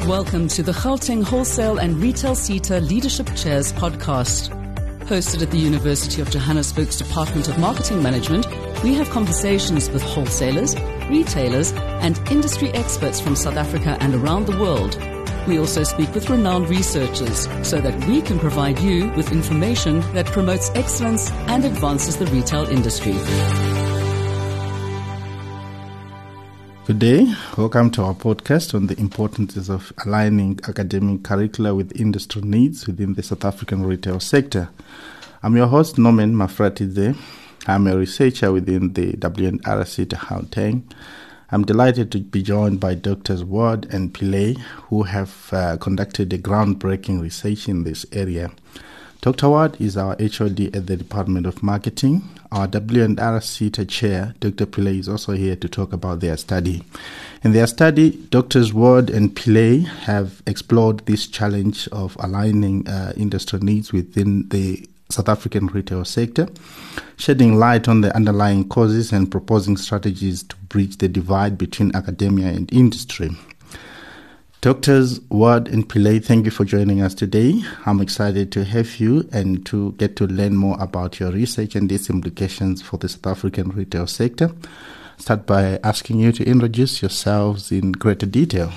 Welcome to the Gauteng Wholesale and Retail SETA Leadership Chairs podcast. Hosted at the University of Johannesburg's Department of Marketing Management, we have conversations with wholesalers, retailers, and industry experts from South Africa and around the world. We also speak with renowned researchers so that we can provide you with information that promotes excellence and advances the retail industry. Good day. Welcome to our podcast on the importance of aligning academic curricula with industry needs within the South African retail sector. I'm your host, Norman Mafratize. I'm a researcher within the W&R SETA Gauteng. I'm delighted to be joined by Drs. Ward and Pillay, who have conducted a groundbreaking research in this area. Dr. Ward is our HOD at the Department of Marketing. Our W&R SETA chair, Dr. Pillay, is also here to talk about their study. In their study, Drs. Ward and Pillay have explored this challenge of aligning industry needs within the South African retail sector, shedding light on the underlying causes and proposing strategies to bridge the divide between academia and industry. Drs. Ward and Pillay, thank you for joining us today. I'm excited to have you and to get to learn more about your research and its implications for the South African retail sector. Start by asking you to introduce yourselves in greater detail.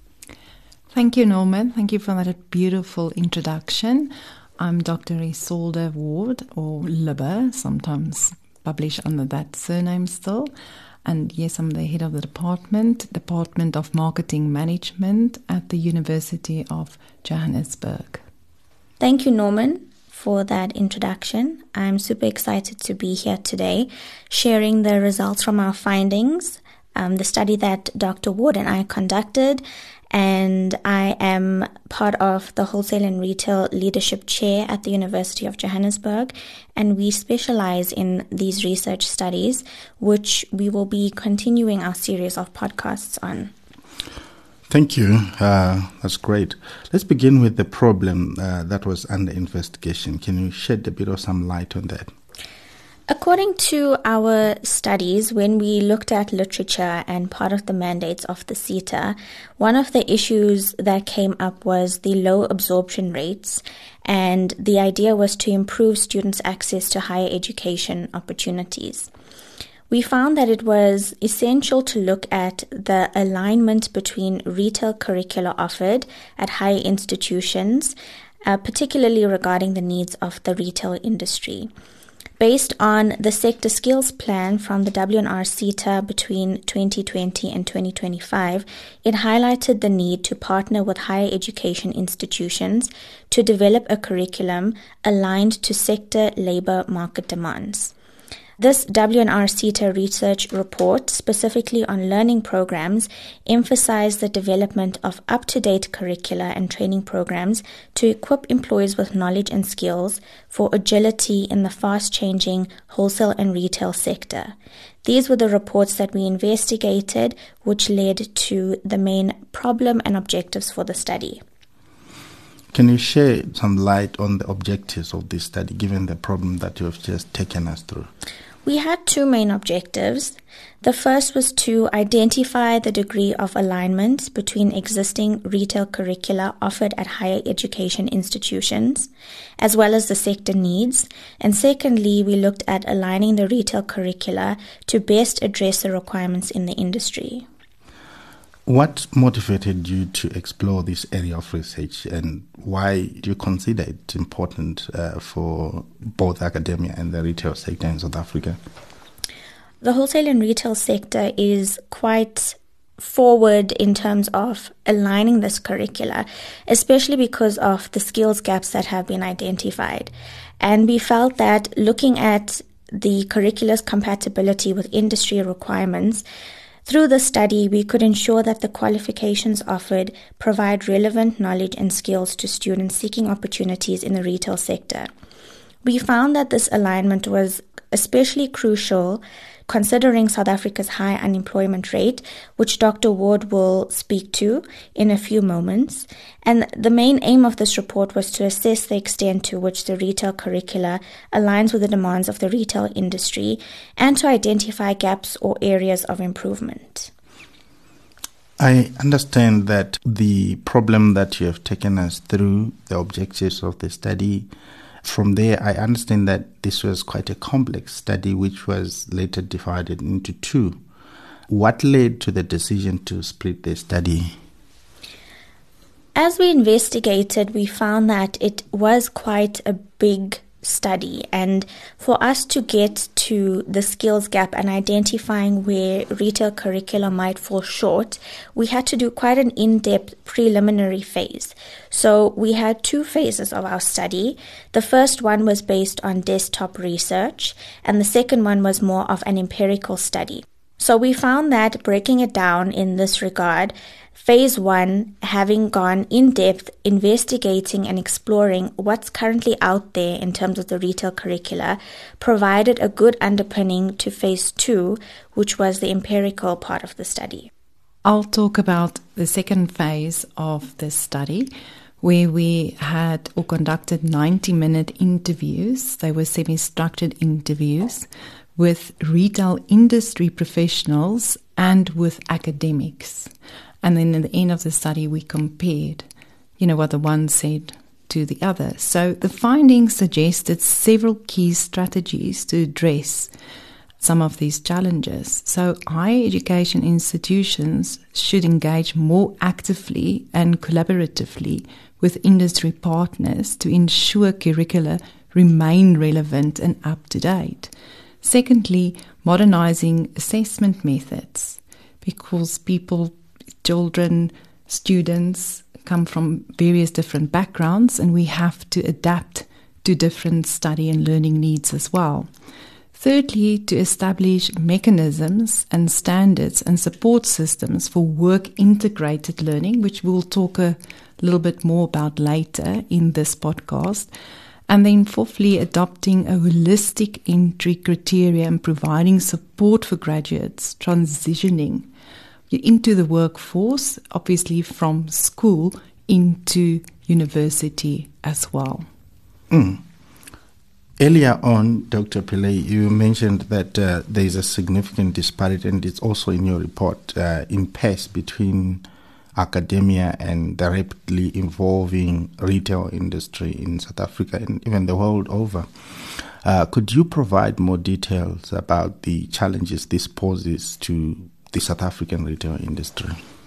Thank you, Norman. Thank you for that beautiful introduction. I'm Dr. Isolde Ward, or Libber, sometimes published under that surname still. And yes, I'm the head of the Department of Marketing Management at the University of Johannesburg. Thank you, Norman, for that introduction. I'm super excited to be here today, sharing the results from our findings, the study that Dr. Ward and I conducted, and I am part of the Wholesale and Retail Leadership Chair at the University of Johannesburg, and we specialize in these research studies, which we will be continuing our series of podcasts on. Thank you. That's great. Let's begin with the problem that was under investigation. Can you shed a bit of some light on that? According to our studies, when we looked at literature and part of the mandates of the SETA, one of the issues that came up was the low absorption rates, and the idea was to improve students' access to higher education opportunities. We found that it was essential to look at the alignment between retail curricula offered at higher institutions, particularly regarding the needs of the retail industry. Based on the sector skills plan from the W&R SETA between 2020 and 2025, it highlighted the need to partner with higher education institutions to develop a curriculum aligned to sector labor market demands. This W&R SETA research report, specifically on learning programs, emphasized the development of up-to-date curricula and training programs to equip employees with knowledge and skills for agility in the fast-changing wholesale and retail sector. These were the reports that we investigated, which led to the main problem and objectives for the study. Can you share some light on the objectives of this study, given the problem that you have just taken us through? We had two main objectives. The first was to identify the degree of alignment between existing retail curricula offered at higher education institutions, as well as the sector needs. And secondly, we looked at aligning the retail curricula to best address the requirements in the industry. What motivated you to explore this area of research, and why do you consider it important for both academia and the retail sector in South Africa? The wholesale and retail sector is quite forward in terms of aligning this curricula, especially because of the skills gaps that have been identified. And we felt that looking at the curricula's compatibility with industry requirements, through the study, we could ensure that the qualifications offered provide relevant knowledge and skills to students seeking opportunities in the retail sector. We found that this alignment was especially crucial considering South Africa's high unemployment rate, which Dr. Ward will speak to in a few moments. And the main aim of this report was to assess the extent to which the retail curricula aligns with the demands of the retail industry and to identify gaps or areas of improvement. I understand that the problem that you have taken us through, the objectives of the study, from there I understand that this was quite a complex study which was later divided into two. What led to the decision to split the study? As we investigated, we found that it was quite a big study, and for us to get to the skills gap and identifying where retail curricula might fall short, we had to do quite an in-depth preliminary phase. So we had two phases of our study. The first one was based on desktop research, and the second one was more of an empirical study. So we found that, breaking it down in this regard, Phase 1, having gone in depth, investigating and exploring what's currently out there in terms of the retail curricula, provided a good underpinning to Phase 2, which was the empirical part of the study. I'll talk about the second phase of this study, where we had or conducted 90-minute interviews. They were semi-structured interviews with retail industry professionals and with academics. And then at the end of the study, we compared, what the one said to the other. So the findings suggested several key strategies to address some of these challenges. So higher education institutions should engage more actively and collaboratively with industry partners to ensure curricula remain relevant and up to date. Secondly, modernizing assessment methods, because children, students come from various different backgrounds, and we have to adapt to different study and learning needs as well. Thirdly, to establish mechanisms and standards and support systems for work-integrated learning, which we'll talk a little bit more about later in this podcast. And then fourthly, adopting a holistic entry criteria and providing support for graduates transitioning into the workforce, obviously from school into university as well. Earlier on, Dr. Pillay, you mentioned that there is a significant disparity, and it's also in your report, in pace between academia and the rapidly evolving retail industry in South Africa and even the world over. Could you provide more details about the challenges this poses to the South African retail industry?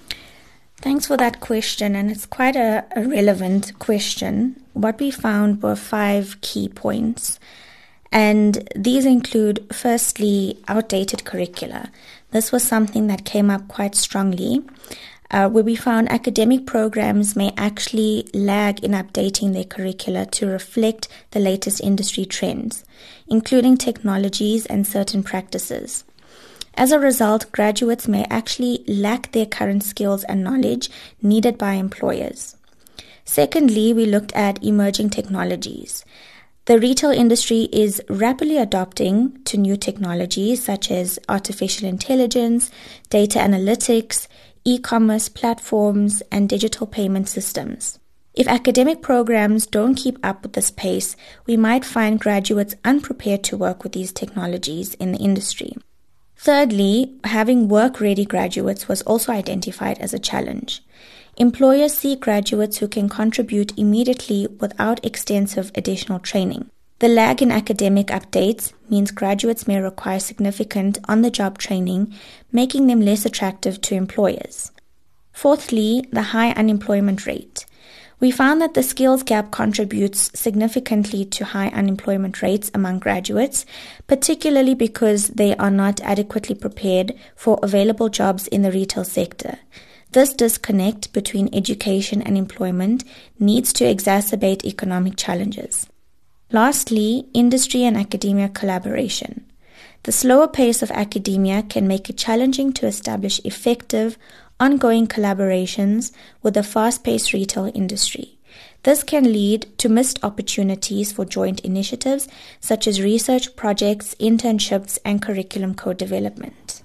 Thanks for that question, and it's quite a relevant question. What we found were 5 key points, and these include, firstly, outdated curricula. This was something that came up quite strongly, where we found academic programs may actually lag in updating their curricula to reflect the latest industry trends, including technologies and certain practices. As a result, graduates may actually lack their current skills and knowledge needed by employers. Secondly, we looked at emerging technologies. The retail industry is rapidly adopting to new technologies such as artificial intelligence, data analytics, e-commerce platforms, and digital payment systems. If academic programs don't keep up with this pace, we might find graduates unprepared to work with these technologies in the industry. Thirdly, having work-ready graduates was also identified as a challenge. Employers seek graduates who can contribute immediately without extensive additional training. The lag in academic updates means graduates may require significant on-the-job training, making them less attractive to employers. Fourthly, the high unemployment rate. We found that the skills gap contributes significantly to high unemployment rates among graduates, particularly because they are not adequately prepared for available jobs in the retail sector. This disconnect between education and employment needs to exacerbate economic challenges. Lastly, industry and academia collaboration. The slower pace of academia can make it challenging to establish effective, ongoing collaborations with the fast-paced retail industry. This can lead to missed opportunities for joint initiatives such as research projects, internships, and curriculum co-development.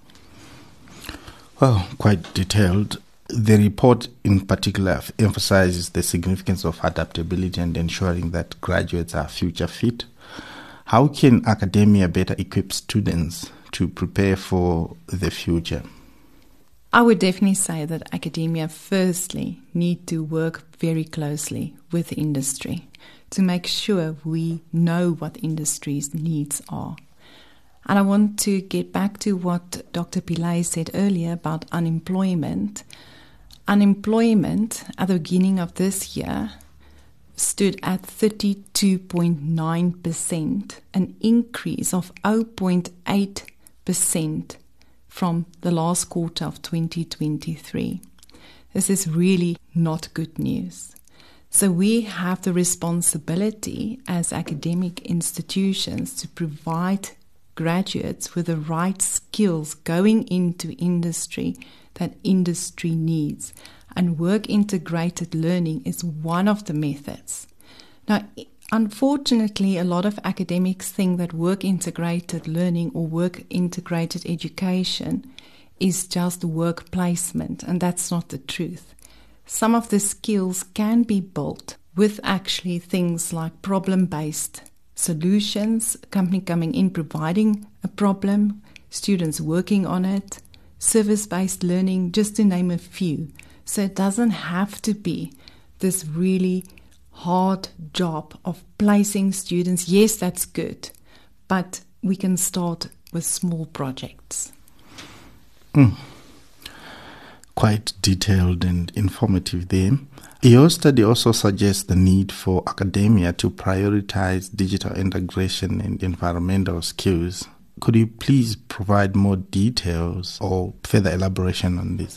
Well, quite detailed. The report in particular emphasizes the significance of adaptability and ensuring that graduates are future fit. How can academia better equip students to prepare for the future? I would definitely say that academia firstly need to work very closely with industry to make sure we know what industry's needs are. And I want to get back to what Dr. Pillay said earlier about unemployment. Unemployment at the beginning of this year stood at 32.9%, an increase of 0.8% from the last quarter of 2023. This is really not good news. So we have the responsibility as academic institutions to provide graduates with the right skills going into industry that industry needs. And work-integrated learning is one of the methods. Now, unfortunately, a lot of academics think that work-integrated learning or work-integrated education is just work placement, and that's not the truth. Some of the skills can be built with actually things like problem-based solutions, company coming in, providing a problem, students working on it, service-based learning, just to name a few. So it doesn't have to be this really hard job of placing students. Yes, that's good, but we can start with small projects. Quite detailed and informative there. Your study also suggests the need for academia to prioritize digital integration and environmental skills. Could you please provide more details or further elaboration on this?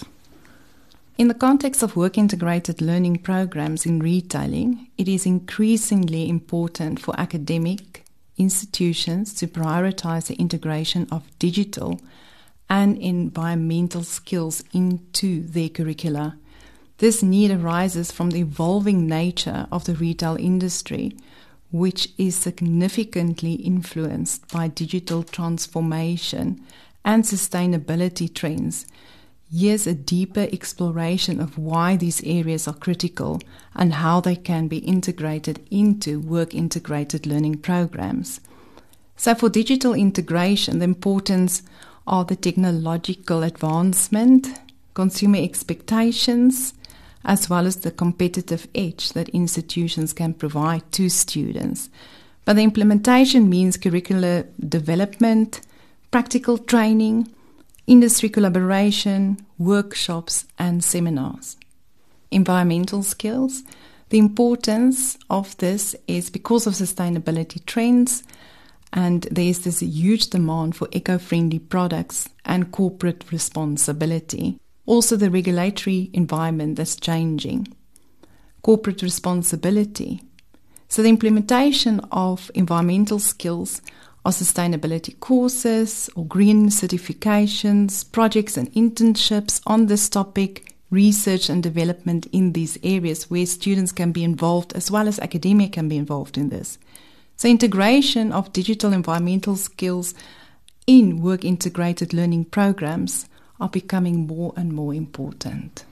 In the context of work-integrated learning programs in retailing, it is increasingly important for academic institutions to prioritize the integration of digital and environmental skills into their curricula. This need arises from the evolving nature of the retail industry, which is significantly influenced by digital transformation and sustainability trends. Here's a deeper exploration of why these areas are critical and how they can be integrated into work-integrated learning programs. So for digital integration, the importance of the technological advancement, consumer expectations, as well as the competitive edge that institutions can provide to students. But the implementation means curricular development, practical training, industry collaboration, workshops and seminars. Environmental skills. The importance of this is because of sustainability trends, and there is this huge demand for eco-friendly products and corporate responsibility. Also the regulatory environment that's changing. Corporate responsibility. So the implementation of environmental skills are sustainability courses or green certifications, projects and internships on this topic, research and development in these areas where students can be involved as well as academia can be involved in this. So integration of digital environmental skills in work-integrated learning programs are becoming more and more important.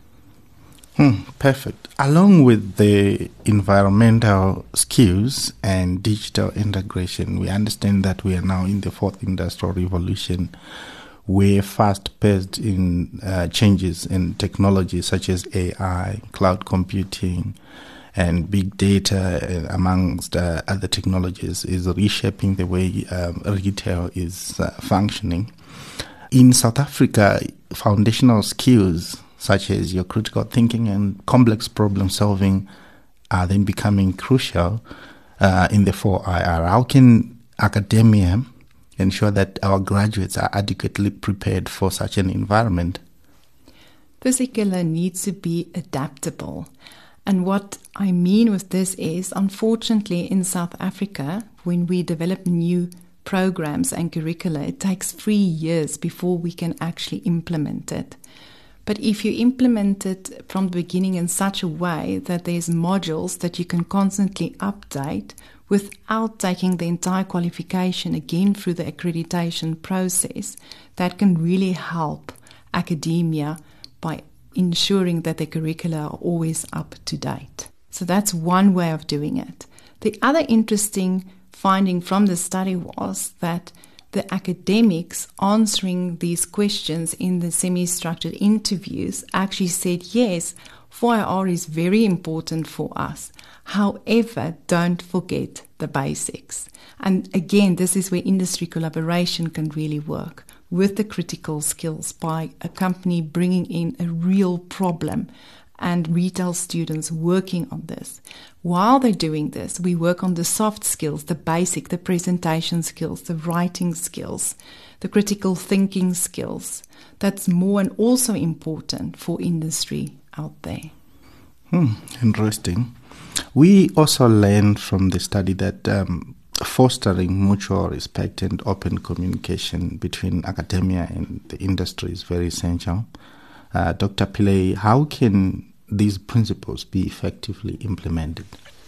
Perfect. Along with the environmental skills and digital integration, we understand that we are now in the fourth industrial revolution. We're fast-paced in changes in technology such as AI, cloud computing, and big data, amongst other technologies, is reshaping the way retail is functioning. In South Africa, foundational skills such as your critical thinking and complex problem solving are then becoming crucial in the 4IR. How can academia ensure that our graduates are adequately prepared for such an environment? This curricula needs to be adaptable. And what I mean with this is, unfortunately, in South Africa, when we develop new programs and curricula, it takes 3 years before we can actually implement it. But if you implement it from the beginning in such a way that there's modules that you can constantly update without taking the entire qualification again through the accreditation process, that can really help academia by ensuring that the curricula are always up to date. So that's one way of doing it. The other interesting finding from the study was that the academics answering these questions in the semi-structured interviews actually said, yes, 4IR is very important for us. However, don't forget the basics. And again, this is where industry collaboration can really work with the critical skills by a company bringing in a real problem and retail students working on this. While they're doing this, we work on the soft skills, the basic, the presentation skills, the writing skills, the critical thinking skills. That's more and also important for industry out there. Interesting. We also learned from the study that fostering mutual respect and open communication between academia and the industry is very essential. Dr. Pillay, how can these principles be effectively implemented?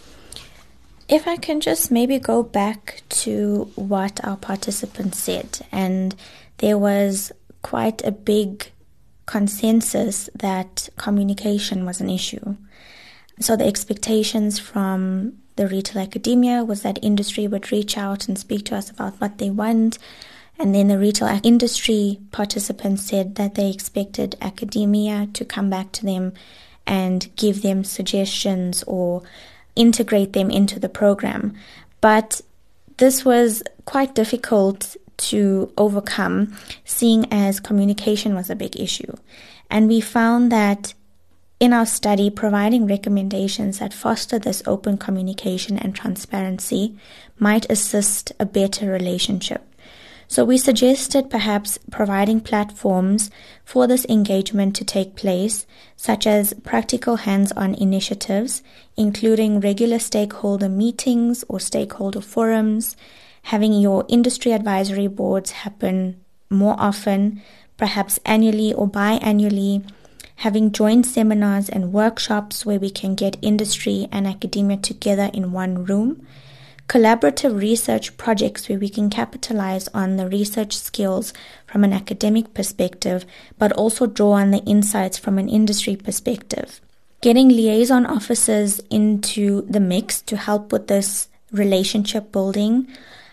If I can just maybe go back to what our participants said, and there was quite a big consensus that communication was an issue. So the expectations from the retail academia was that industry would reach out and speak to us about what they want. And then the retail industry participants said that they expected academia to come back to them and give them suggestions or integrate them into the program. But this was quite difficult to overcome, seeing as communication was a big issue. And we found that in our study, providing recommendations that foster this open communication and transparency might assist a better relationship. So we suggested perhaps providing platforms for this engagement to take place, such as practical hands-on initiatives, including regular stakeholder meetings or stakeholder forums, having your industry advisory boards happen more often, perhaps annually or biannually, having joint seminars and workshops where we can get industry and academia together in one room, collaborative research projects where we can capitalize on the research skills from an academic perspective, but also draw on the insights from an industry perspective. Getting liaison officers into the mix to help with this relationship building,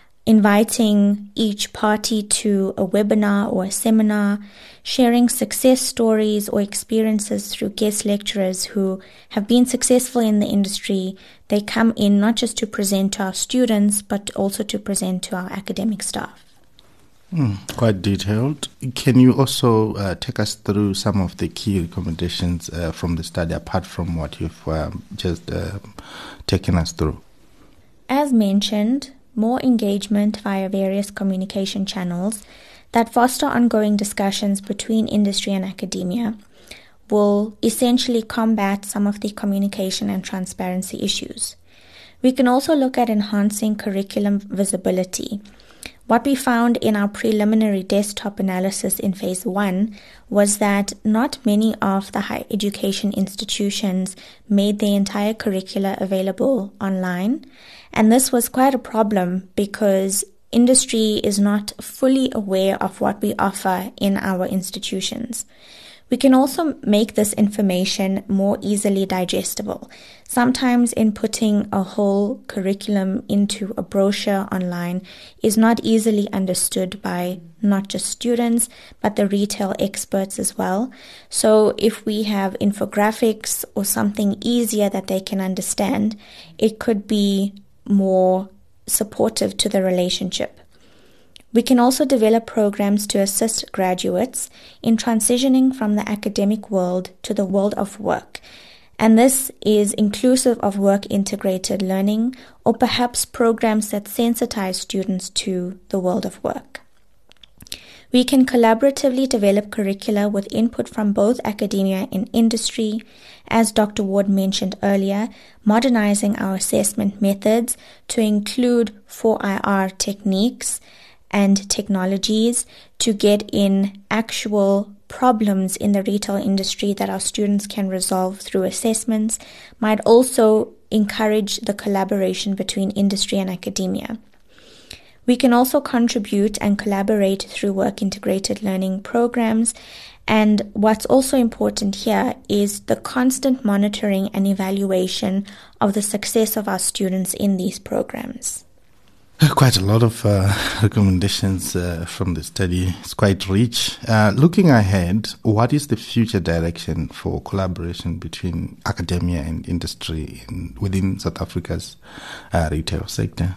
inviting each party to a webinar or a seminar, sharing success stories or experiences through guest lecturers who have been successful in the industry. They come in not just to present to our students, but also to present to our academic staff. Quite detailed. Can you also take us through some of the key recommendations from the study, apart from what you've just taken us through? As mentioned, more engagement via various communication channels that foster ongoing discussions between industry and academia will essentially combat some of the communication and transparency issues. We can also look at enhancing curriculum visibility. What we found in our preliminary desktop analysis in phase 1 was that not many of the higher education institutions made their entire curricula available online. And this was quite a problem because industry is not fully aware of what we offer in our institutions. We can also make this information more easily digestible. Sometimes inputting a whole curriculum into a brochure online is not easily understood by not just students, but the retail experts as well. So if we have infographics or something easier that they can understand, it could be more supportive to the relationship. We can also develop programs to assist graduates in transitioning from the academic world to the world of work. And this is inclusive of work-integrated learning or perhaps programs that sensitize students to the world of work. We can collaboratively develop curricula with input from both academia and industry. As Dr. Ward mentioned earlier, modernizing our assessment methods to include 4IR techniques and technologies to get in actual problems in the retail industry that our students can resolve through assessments might also encourage the collaboration between industry and academia. We can also contribute and collaborate through work-integrated learning programs. And what's also important here is the constant monitoring and evaluation of the success of our students in these programs. Quite a lot of recommendations from the study. It's quite rich. Looking ahead, what is the future direction for collaboration between academia and industry within South Africa's retail sector?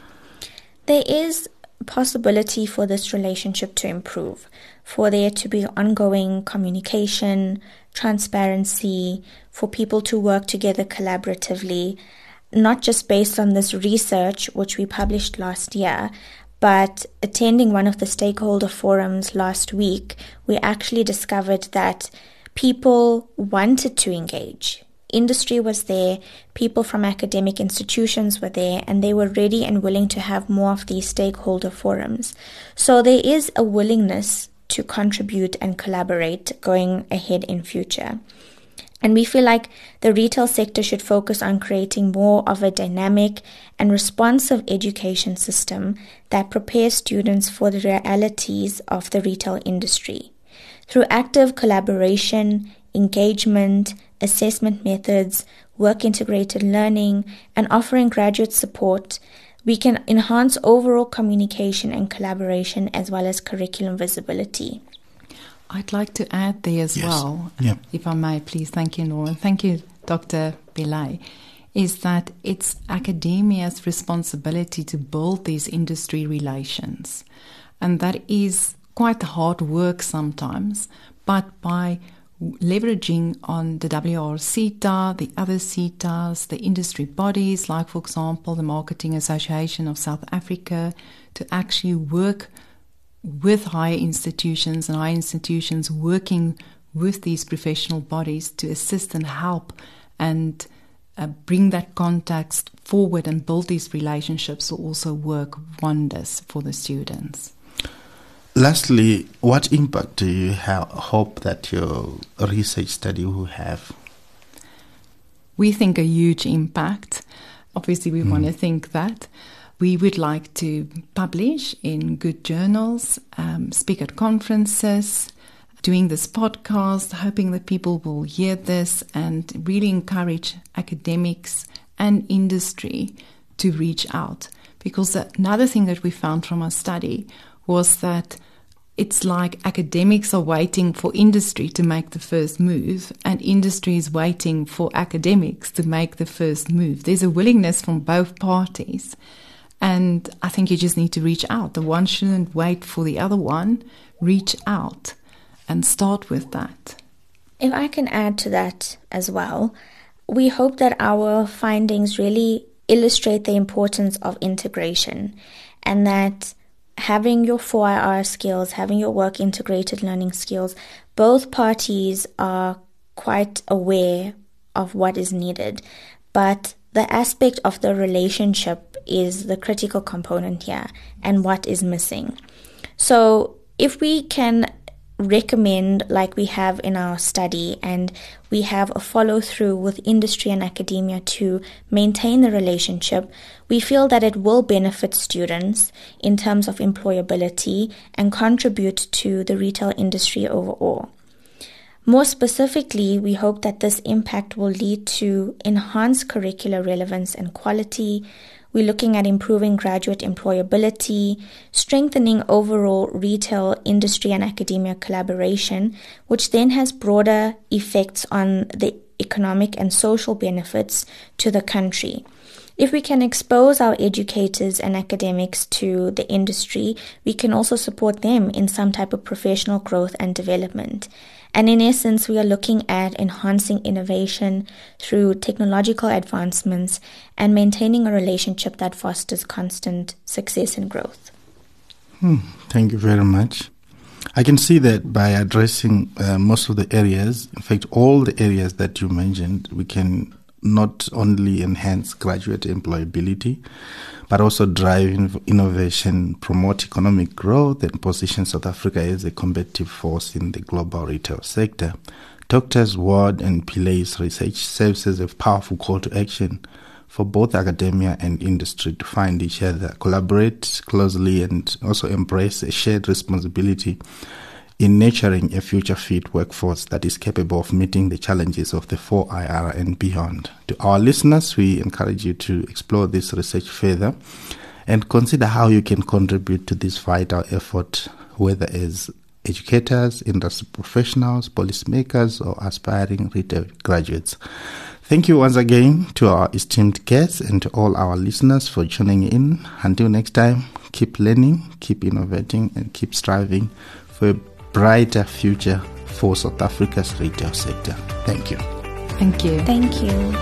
There is a possibility for this relationship to improve, for there to be ongoing communication, transparency, for people to work together collaboratively, not just based on this research which we published last year, but attending one of the stakeholder forums last week, we actually discovered that people wanted to engage. Industry was there, people from academic institutions were there, and they were ready and willing to have more of these stakeholder forums. So there is a willingness to contribute and collaborate going ahead in future. And we feel like the retail sector should focus on creating more of a dynamic and responsive education system that prepares students for the realities of the retail industry. Through active collaboration, engagement, assessment methods, work-integrated learning, and offering graduate support, we can enhance overall communication and collaboration as well as curriculum visibility. I'd like to add there as well, if I may, please. Thank you, Norman. Thank you, Dr. Pillay. Is that it's academia's responsibility to build these industry relations. And that is quite hard work sometimes, but by leveraging on the WR-CETA, the other CETAs, the industry bodies, like, for example, the Marketing Association of South Africa, to actually work with higher institutions and higher institutions working with these professional bodies to assist and help and bring that context forward and build these relationships will also work wonders for the students. Lastly, what impact do you hope that your research study will have? We think a huge impact. Obviously, we want to think that. We would like to publish in good journals, speak at conferences, doing this podcast, hoping that people will hear this and really encourage academics and industry to reach out. Because another thing that we found from our study was that it's like academics are waiting for industry to make the first move and industry is waiting for academics to make the first move. There's a willingness from both parties. And I think you just need to reach out. The one shouldn't wait for the other one. Reach out and start with that. If I can add to that as well, we hope that our findings really illustrate the importance of integration and that having your 4IR skills, having your work integrated learning skills, both parties are quite aware of what is needed. But the aspect of the relationship is the critical component here and what is missing. So if we can recommend, like we have in our study, and we have a follow-through with industry and academia to maintain the relationship, we feel that it will benefit students in terms of employability and contribute to the retail industry overall. More specifically, we hope that this impact will lead to enhanced curricular relevance and quality. We're looking at improving graduate employability, strengthening overall retail, industry, and academia collaboration, which then has broader effects on the economic and social benefits to the country. If we can expose our educators and academics to the industry, we can also support them in some type of professional growth and development. And in essence, we are looking at enhancing innovation through technological advancements and maintaining a relationship that fosters constant success and growth. Thank you very much. I can see that by addressing most of the areas, in fact, all the areas that you mentioned, we can not only enhance graduate employability, but also drive innovation, promote economic growth, and position South Africa as a competitive force in the global retail sector. Drs. Ward and Pillay's research serves as a powerful call to action for both academia and industry to find each other, collaborate closely, and also embrace a shared responsibility in nurturing a future-fit workforce that is capable of meeting the challenges of the 4IR and beyond. To our listeners, we encourage you to explore this research further and consider how you can contribute to this vital effort, whether as educators, industry professionals, policymakers, or aspiring retail graduates. Thank you once again to our esteemed guests and to all our listeners for tuning in. Until next time, keep learning, keep innovating, and keep striving for a brighter future for South Africa's retail sector. Thank you. Thank you. Thank you.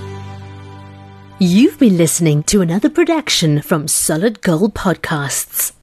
You've been listening to another production from Solid Gold Podcasts.